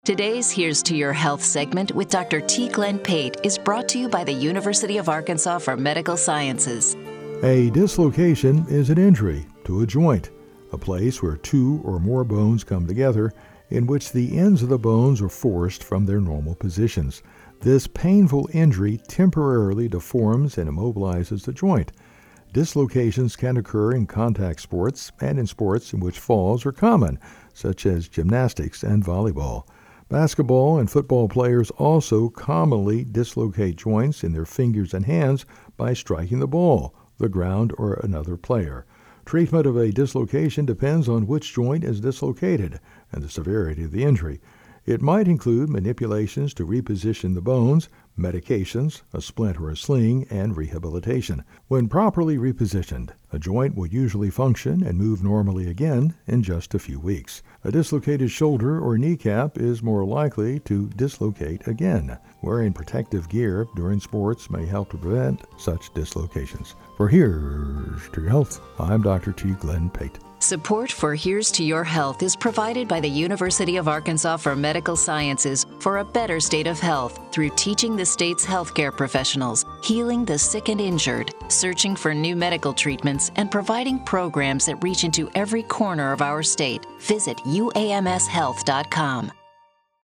Today's Here's to Your Health segment with Dr. T. Glenn Pate is brought to you by the University of Arkansas for Medical Sciences. A dislocation is an injury to a joint, a place where two or more bones come together in which the ends of the bones are forced from their normal positions. This painful injury temporarily deforms and immobilizes the joint. Dislocations can occur in contact sports and in sports in which falls are common, such as gymnastics and volleyball. Basketball and football players also commonly dislocate joints in their fingers and hands by striking the ball, the ground, or another player. Treatment of a dislocation depends on which joint is dislocated and the severity of the injury. It might include manipulations to reposition the bones, medications, a splint or a sling, and rehabilitation. When properly repositioned, a joint will usually function and move normally again in just a few weeks. A dislocated shoulder or kneecap is more likely to dislocate again. Wearing protective gear during sports may help to prevent such dislocations. For Here's to Your Health, I'm Dr. T. Glenn Pate. Support for Here's to Your Health is provided by the University of Arkansas for Medical Sciences for a better state of health through teaching the state's healthcare professionals, healing the sick and injured, searching for new medical treatments, and providing programs that reach into every corner of our state. Visit uamshealth.com.